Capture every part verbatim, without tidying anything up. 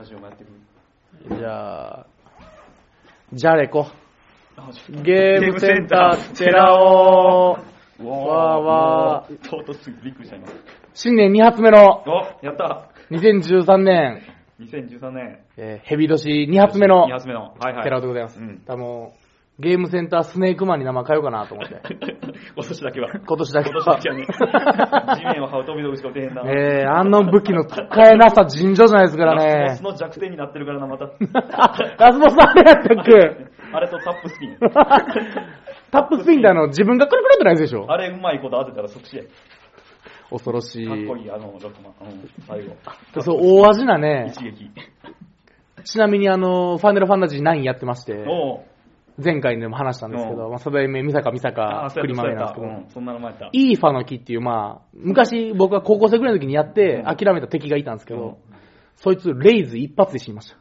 ラジオもやってくる。じゃあ、じゃれこ。ゲームセンター、チェラオー。わーわー。 唐突すぎびっくりした今。 新年に発目の、 お、やった。 にせんじゅうさんねん。にせんじゅうさんねん。 えー、ヘビ年に発目の、 に発目の。はいはい。 チェラオでございます。 うん。 多分、ゲームセンタースネークマンに名前変えようかなと思って。 今年だけは。 今年だけは。 今年だけはね。地面を這う飛び道具しか打てへんな。 えー、あの武器の使えなさ尋常じゃないですからね。 ラスボスの弱点になってるからな、また。 ラスボスあれやったっけあれとタップスピン。 タップスピンってあの、自分がくるくるってないでしょ。 あれうまいこと当てたら即死や。 恐ろしい。 かっこいい、あの、ロックマン。うん、最後。 そう、大味なね。 一撃。 ちなみにあの、ファイナルファンタジーナインやってまして、 お前回でも話したんですけど、まあ、それ名、ミサカミサカ、栗豆なんですけど、 うん、そんなの前やった。 イーファの木っていう、まあ、昔僕が高校生ぐらいの時にやって、諦めた敵がいたんですけど、うん、そいつ、レイズ一発で死にました。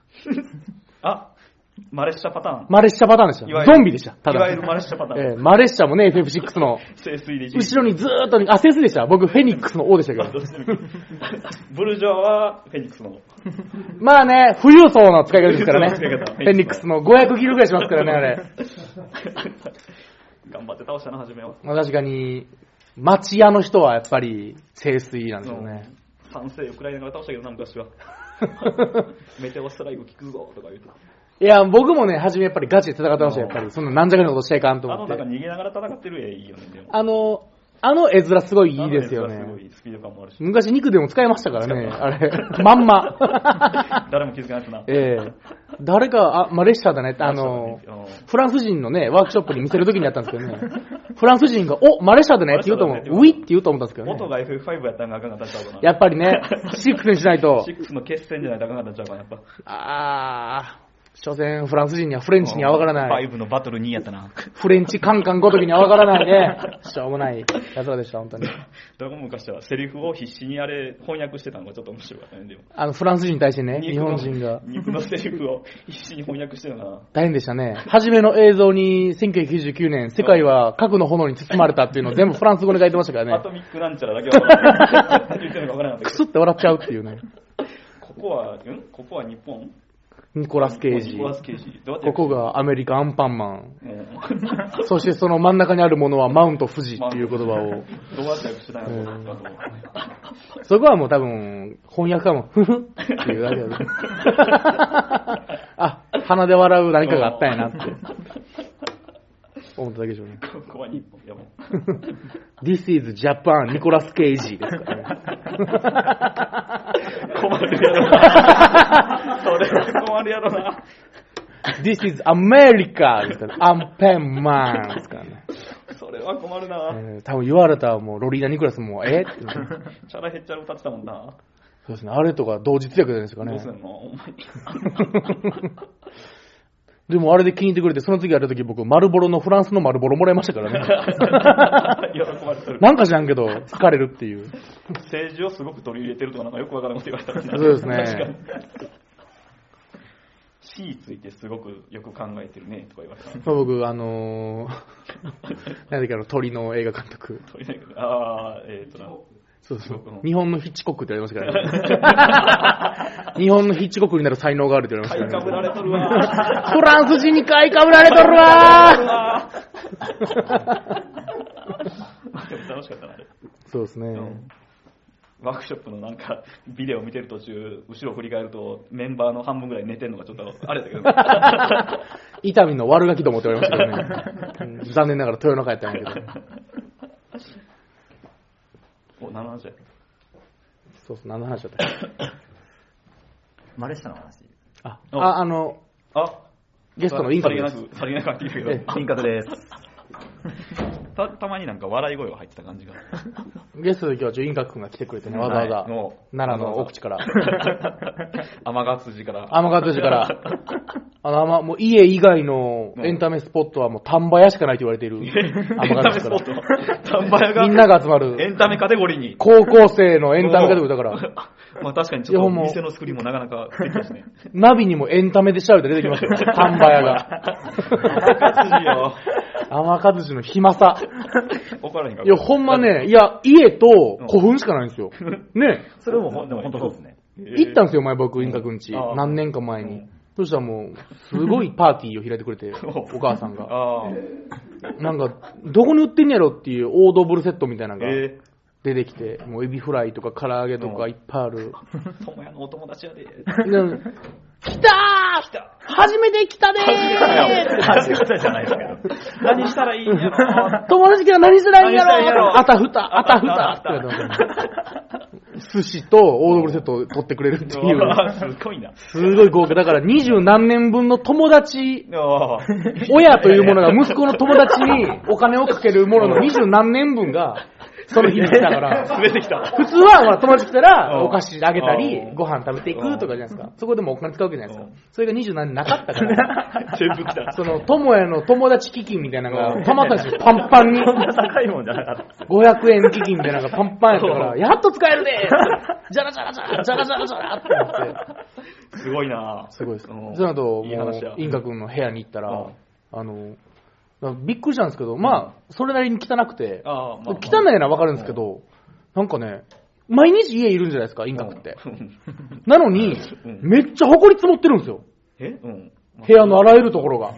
あ、マレッシャパターン。 マレッシャパターンでした。ゾンビでした。 ただいわゆるマレッシャパターン。 えー、マレッシャもね、エフエフシックス の、後ろにずーっと、あ、セースでした。僕、フェニックスの王でしたけど。 ブルジョアはフェニックスの。 まあね、富裕層の使い方ですからね。フェニックスのごひゃくキロぐらいしますからね、あれ。 頑張って倒したな、初めは。 まあ確かに、町屋の人はやっぱり、清水なんですよね。 賛成ウクライナから倒したけどな、昔は。メテオストライク効くぞ、とか言うて。 いや、僕もね、初めやっぱりガチで戦ってましたよ、やっぱり。そんななんじゃかなことしちゃいかんと思って。 あの、なんか逃げながら戦ってる絵いいよね、でも。 あの、あの絵面すごいいいですよね。 すごいスピード感もあるし。 昔肉でも使いましたからね、あれ。まんま。 誰も気づかないやつな。 ええ。誰か、あ、マレッシャーだねって、あの、フランス人のね、ワークショップに見せるときにやったんですけどね。フランス人が、お、マレッシャーだねって言うと思う。ウィって言うと思ったんですけどね。 元が エフエフファイブ やったんがあかんかったんちゃうかな。 やっぱりね、シックスにしないと。 シックスの決戦じゃないとあかんかったんちゃうかな、やっぱ。 あー。所詮フランス人にはフレンチにはわからない。 ファイブのバトルにやったな。 フレンチカンカンごときにはわからないね。しょうもないやつらでした、本当に。 どこも昔はセリフを必死にあれ翻訳してたのがちょっと面白かったね、でも。 あの、フランス人に対してね、日本人が。 肉のセリフを必死に翻訳してたな。 大変でしたね。初めの映像にせんきゅうひゃくきゅうじゅうきゅうねん、世界は核の炎に包まれたっていうのを全部フランス語で書いてましたからね。 アトミックなんちゃらだけは分からない。何言ってるのか分からなかったけど。 クスって笑っちゃうっていうね。 ここは、んここは日本ニコラス・ケイジ。 ニコラス・ケイジ。 ここがアメリカアンパンマン。そしてその真ん中にあるものはマウント富士っていう言葉を。どうやって訳したんやろうかと。 そこはもう多分、翻訳家も、ふふっていうだけだ。あ、鼻で笑う何かがあったんやなって。思っただけでしょうね。 ここは日本。いやもう。This is Japan ニコラス・ケイジですからね。 困るやろな。それは困るやろな。 This is America ですから、アンペンマンですからね。 それは困るな。 えー、多分言われたらもうロリーナ・ニコラスも、えって。 チャラヘッチャラ歌ってたもんな。 そうですね、あれとか同日訳じゃないですかね。 どうすんのお前。 でもあれで気に入ってくれて、その次やるとき僕、マルボロのフランスのマルボロもらいましたからね。 喜ばれてる。 なんか知らんけど、疲れるっていう。 政治をすごく取り入れてるとかなんかよくわからないこと言われたら、 そうですね。確かに。 死についてすごくよく考えてるねとか言われた。 そう僕、あのー、なんだっけ、あの、鳥の映画監督。 鳥の映画、ああ、えっ、ー、とな。 そうそう。日本のヒッチコックって言われましたからね。日本のヒッチコックになる才能があるって言われましたからね。 買いかぶられとるわ。 フランス人に買いかぶられとるわ楽しかったな、あれ。 そうですね。 うんワークショップのなんかビデオ見てる途中、後ろ振り返るとメンバーの半分ぐらい寝てるのがちょっとあれだけど、ね、 伊丹の悪ガキどもって言われましたけどね、うん、残念ながら豊中やったんやけどお、何の話やそうそう、何の話だったマレッシャの話あ、あ、あのあゲストのインカクです。 さりげなくなってきてるけどインカクですた, たまになんか笑い声が入ってた感じがゲストで今日はインカク君が来てくれてね、わざわざ、はい、奈良の奥地から天ヶ辻から天ヶ辻からあのもう家以外のエンタメスポットはもう丹波屋しかないと言われている天ヶ辻から丹波屋がみんなが集まるエンタメカテゴリーに高校生のエンタメカテゴリーだからまあ確かにちょっと店の作りもなかなかできますね。 ナビにもエンタメで調べて出てきましたよ。丹波屋が。 天ヶ辻よ。 天ヶ辻の暇さ。 怒らへんか。 いや、ほんまね、いや、家と古墳しかないんですよ。ね。 それも、でも本当そうですね。 行ったんですよ、前僕、インカくんち。 うん何年か前に。 うんそしたらもう、すごいパーティーを開いてくれて、お母さんが。 ああ。 なんか、どこに売ってんやろっていうオードブルセットみたいなのがえ出てきて、もうエビフライとか唐揚げとかいっぱいある。 ー、友也のお友達やで。 で来たー来た初めて来たでー初めてじゃないですけど。 何したらいいんやろ。 友達から何したらいいんや何したらいいんやろろあたふた、あたふたあたふた寿司とオードブルセットを取ってくれるっていう。 すごいな。 すごい豪華。だから二十何年分の友達、 ああ。 親というものが息子の友達にお金をかけるものの二十何年分が、その日に来たから。 滑ってきた。 普通はほら友達来たらうんお菓子あげたりう、んご飯食べていくとかじゃないですか。そこでもお金使うわけじゃないですか。それが二十何年なかったから。 全部来た。 その、友也の友達基金みたいなのが溜まったんですよ。パンパンに。 そんな高いもんじゃなかったですよ。 ごひゃくえん基金みたいなのがパンパンやったから、やっと使えるでじゃらじゃらじゃら、じゃらじゃらじゃらって思って。 すごいな。 すごいです。そうんの後、もいい話やう、インカ君の部屋に行ったらうん、 あの、びっくりしたんですけど、まあ、それなりに汚くて、 ああ、まあまあ汚いのはわかるんですけど、なんかね、毎日家いるんじゃないですか、インカ君って。なのに、 うんめっちゃ埃積もってるんですよ。 えうん。 部屋のあらゆるところが。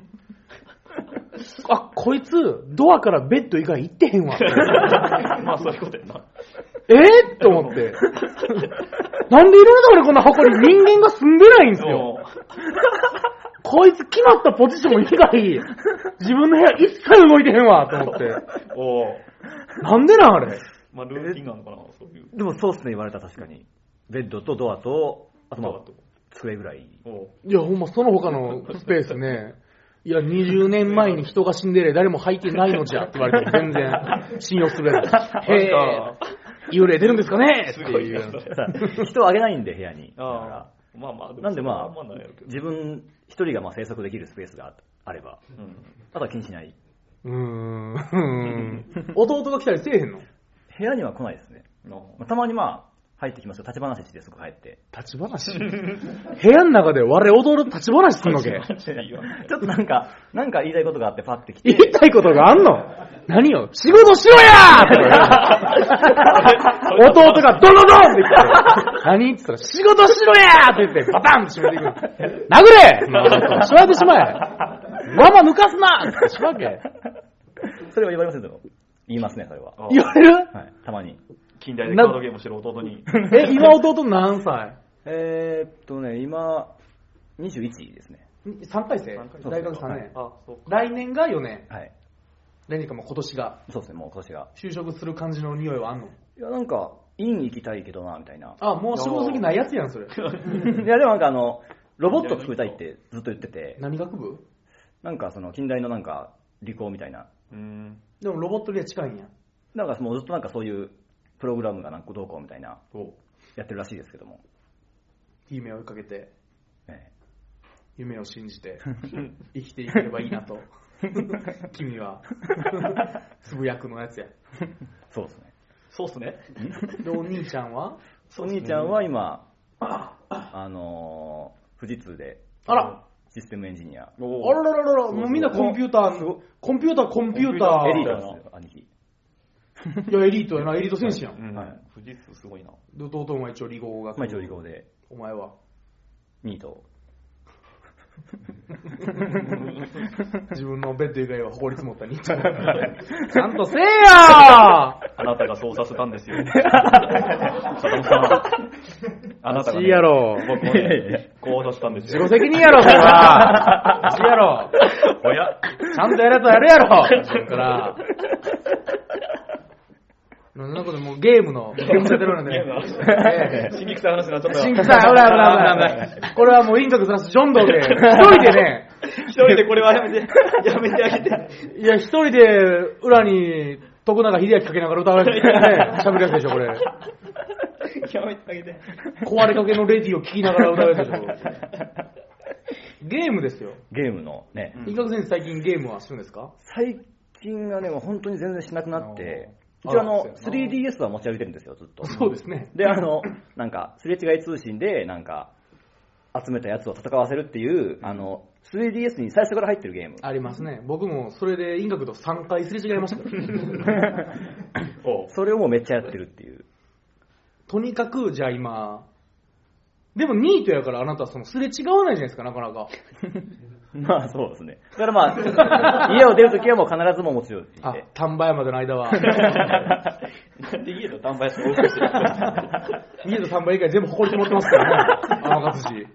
あ、こいつ、ドアからベッド以外行ってへんわ。 まあそういうことやな。 えー、って思って。なんでいろんなところにこんな箱に人間が住んでないんですよ。こいつ決まったポジション以外、自分の部屋一切動いてへんわ、と思って。 おお。 なんでなんあれ。 まあルーティンなのかな、そういう。 でもそうっすね、言われたら確かに。ベッドとドアと、あとまあ、机ぐらい。 おいや、ほんまその他のスペースね。いや、にじゅうねんまえに人が死んでれ誰も履いてないのじゃって言われて全然信用するやつ。へぇー、幽霊出るんですかねっていう。 さ人をあげないんで、部屋に。だかああら。 まあまあ、 なんでまあそれはなんやろうけど自分一人がまあ生息できるスペースがあれば、 うんあとは気にしない。 うーん。うーん弟が来たりせえへんの部屋には来ないですね。 のまあたまにまあ、入ってきますよ。立ち話してすぐ帰って。 立ち話部屋の中で我弟と立ち話すんのけちょっとなんか、なんか言いたいことがあってパッて来て。 言いたいことがあんの何よ仕事しろやー弟がドドドンって言って何って言ったら仕事しろやーって言ってバタンって閉めていく殴れまあしまえてしまえママ抜かすなってしまうけそれは言われませんけど、言いますね、それは。 言われるはい、たまに。 近代でカードゲームしてる弟に。 え、今弟何歳えーっとね、今、にじゅういちですね。 さんかい生三回生大学さんねん。 あ、そうか。 来年がよねん。 はい。 来年かもう今年が。 そうですね、もう今年が。 就職する感じの匂いはあんのいや、なんか、院行きたいけどな、みたいな。 あ、もう仕事先ないやつやん、それ。 いや、でもなんかあの、ロボット作りたいってずっと言ってて、 何学部なんかその近代のなんか理工みたいな。 うん。 でもロボットには近いんや。 なんかもうずっとなんかそういうプログラムがなんかどうこうみたいな、 おやってるらしいですけども。 夢を追いかけて、 え夢を信じて、生きていければいいなと。君は、つぶやくのやつや。 えそうですね。 そうっすね。 で、お兄ちゃんはお兄ちゃんは今、あのー、富士通で、 あらシステムエンジニア。 おあららららら、もうみんなコンピューター、コンピューター、コンピューター。 エリートですよ、兄貴。 いや、エリートやな、エリート選手やん。 うん。 はい富士通すごいな。 で弟も一応理工学部。 まあ一応理工で、 お前は。 ニート。 自分のベッド以外は埃積もったに。ちゃんとせえやーあなたがそうさせたんですよ。坂本さん。あなたが、 いね、 いやろ。 僕をね、こうさせたんですよ。 自己責任やろ、それは。いいやろ。 おやちゃんとやるやつはやるやろ。それから。なんかでもゲームの、ゲームやってるので。 ゲームのええ新規臭い話になっちゃった。 新規臭い、危ない危ない危ない危ない。これはもうインカクずらすジョンドーで、一人でね、 一人でこれはやめて、やめてあげて。 いや、一人で裏に徳永英明かけながら歌われてね、喋るやつでしょ、これ。 やめてあげて。 壊れかけのレディを聴きながら歌うやつでしょ。ゲームですよ。 ゲームのね、 うんインカク先生最近ゲームはするんですか最近はね、もう本当に全然しなくなって、 あー一応あの、 あらスリーディーエス は持ち歩いてるんですよ、ずっと。 そうですね。 で、あの、なんか、すれ違い通信で、なんか、集めたやつを戦わせるっていう、あの、スリーディーエス に最初から入ってるゲーム。 ありますね。僕もそれでインカクとさんかいすれ違いましたから。 おうそれをもうめっちゃやってるっていう。 とにかく、じゃあ今、 でもニートやからあなたはそのすれ違わないじゃないですか、なかなか。 まあそうですね。だからまあ、家を出るときはもう必ずも持ちをって言あって。、 丹波山での間は。 なんで家と丹波屋しか多くしてる家と丹波以外全部誇り持ってますからね。天勝氏。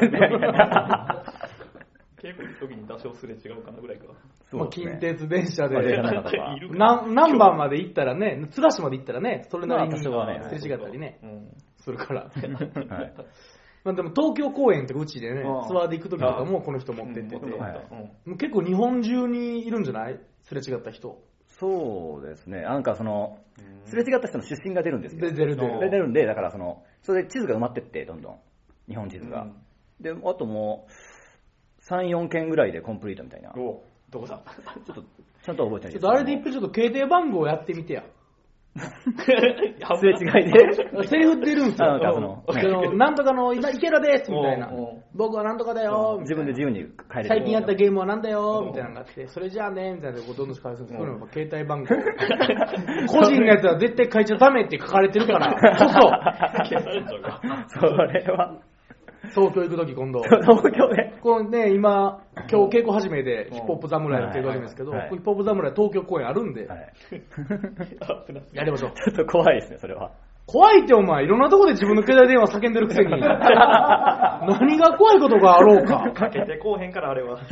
結構行く時に多少すれ違うかなぐらいか。 まあ、近鉄電車で、 まあ電車の中とかいるかな何番まで行ったらね、津賀市まで行ったらね、それなりにすまあ多少はねれ違ったりね、 うんするから。 はい。 まあでも東京公演とかうちでねあ、あツアーで行く時とかもこの人持ってってて、 うん持ってはいたうんもう結構日本中にいるんじゃないすれ違った人。 そうですね。なんかその、すれ違った人の出身が出るんですよ。 で、出る出でる。 出るんで、だからその、それで地図が埋まってって、どんどん。日本地図が。 うんで、あともう、さん、よんけんぐらいでコンプリートみたいな。ちょおどこだっと、ちゃんと覚えてないちょっとあれで一分ちょっと携帯番号やってみてや。 すれ違いで。 セリフ出るんですよ。 なんかそのそのなんとかのい池田ですみたいなおうおう。 僕はなんとかだよみたいな。 自分で自由に変えれる。 最近やったゲームはなんだよみたいなのがあって、それじゃあねみたいなこうどんどん返すんですけど、そういうのが携帯番号。個人のやつは絶対書いちゃダメって書かれてるからこ消されちゃうか。 それは、 そ、東京行くとき今度。 東京で。 このね、今、今日稽古始めでヒップホップ侍の稽古始めですけど、 はいはいヒップホップ侍東京公演あるんで、 はい。 やりましょう。 ちょっと怖いですね、それは。 怖いってお前、いろんなとこで自分の携帯電話叫んでるくせに。何が怖いことがあろうか。 かけてこうへんから、あれは。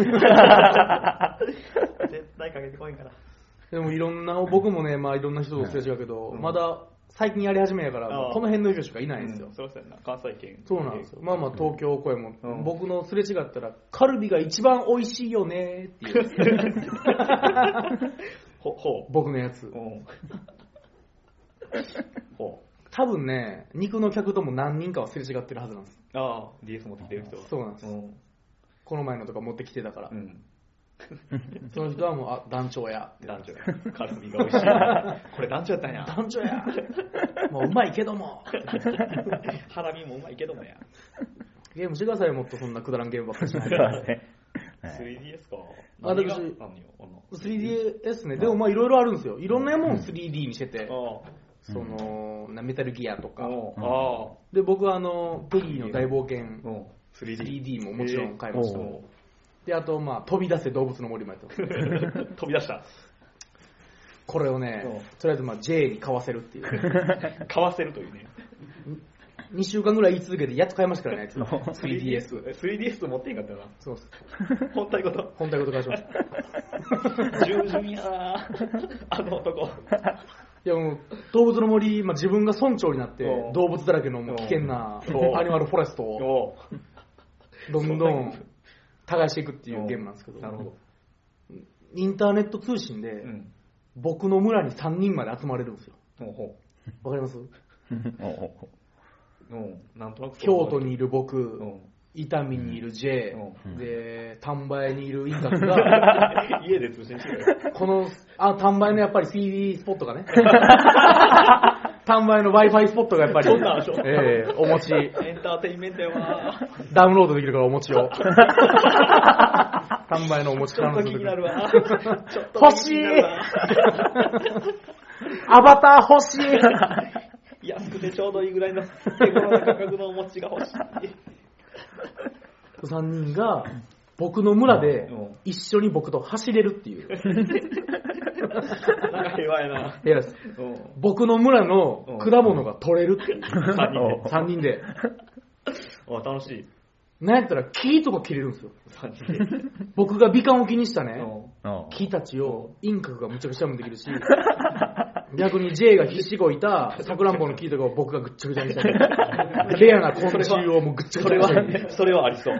絶対かけてこうへんから。 でもいろんな、僕もね、まあいろんな人とすれ違うけど、 うんまだ最近やり始めやから、 ああこの辺の人しかいないんですよ。 うんそりゃそうやな。関西圏。 そうなんですよ。まあまあ東京公演も、 うん僕のすれ違ったら、カルビが一番美味しいよねっていう。 ほ、ほ僕のやつう。。うんほ多分ね、肉の客とも何人かはすれ違ってるはずなんです。 う。ああ、ディーエス 持ってきてる人は。 そうなんですうん。 この前のとか持ってきてたから。 うん。 その人はもう、あ、団長やって。 団長や。カルビが美味しい。これ団長やったんや。 団長や。もううまいけども。 ハラミもうまいけどもや。 ゲームしてくださいよ、もっとそんなくだらんゲームばっかりしないで。 そうですね。はいスリーディーエス か。 あ何が私あんのよあのスリーディーエス ね、でもまあいろいろあるんですよ。いろんなもん スリーディー にしてて、 あその、なメタルギアとあ。 か。 ああ。 で、僕はあの、ペギーの大冒険うん。スリーディー。 スリーディー ももちろん買いました。 えーで、あとまあ、飛び出せ動物の森もやってます。 飛び出した。 これをね、とりあえずまあ J に買わせるっていう。 買わせるというね。 にしゅうかんぐらい言い続けてやっと買いましたからね、スリーディーエス。 スリーディーエス 持っていいんかったよな。 そうっす。 本体こと。 本体ごと返しました。 従順やなあの男。 いやもう、動物の森、まあ、自分が村長になってうん、 動物だらけのもう危険なうんアニマルフォレストをおうどんどん耕していくっていうゲームなんですけど、 なるほど。 インターネット通信でう、ん。 僕の村にさんにんまで集まれるんですよ。 ほうほわかりますおうう。うん。なんとなく。 京都にいるう僕、 ん。 伊丹にいる J、 うんで、丹波にいるインカクが、 家で通信してるよ。 この、あ、丹波のやっぱり シーディー スポットがね、丹波の Wi-Fi スポットがやっぱり、 そんなんあるのええお持ち、 エンターテインメントやわ。 ダウンロードできるからお餅を。丹波のお餅ちょっと気になるわ。ちょっと欲しい気になるわアバター欲しい安くてちょうどいいぐらいの手頃な価格のお餅が欲しい。 さんにんが僕の村でうん一緒に僕と走れるっていう。 なんか平和やな。 いやですうん。 僕の村の果物が取れるっていう。 三人で。 さんにんで。 あ、楽しい。 なんやったら木とか切れるんですよ。 三人で。 僕が美観を気にしたね、 うんおう木たちをインカクがむちゃくちゃもできるし、逆に J が必死こいたさくらんぼの木とかを僕がぐっちゃぐちゃにしたり、レアな昆虫をもうぐっちゃぐそれちゃにしたり。 は、それはありそう。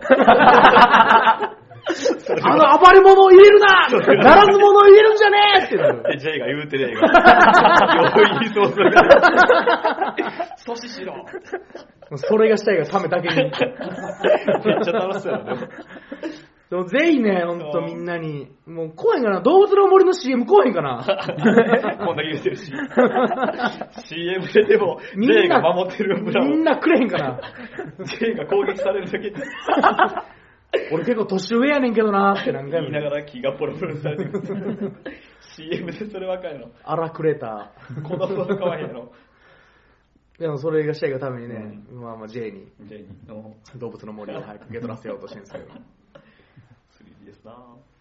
あの暴れ者を入れるなならず者を入れるんじゃねえってなる。 え、J が言うてる映画。よいそうする。阻止しろ。 それがしたいがためだけに。 めっちゃ楽しそうやな、でも。 でもぜひね、ほんとみんなに、もう来へんかな、動物の森の シーエム来へんかな。 こんだけ言ってるし。シーエム ででも、 みんな J が守ってる村をみんなくれへんかな。 J が攻撃されるだけで俺結構年上やねんけどなーって何回も言いながら木がポロポロされてる。シーエム でそれわかるの。 荒くれた。 子供とかわへんの。 でもそれがしたいがためにね、まあまあ J に J にの動物の森を早く受け取らせようとしてるんですけど。 スリーディーエス なぁ。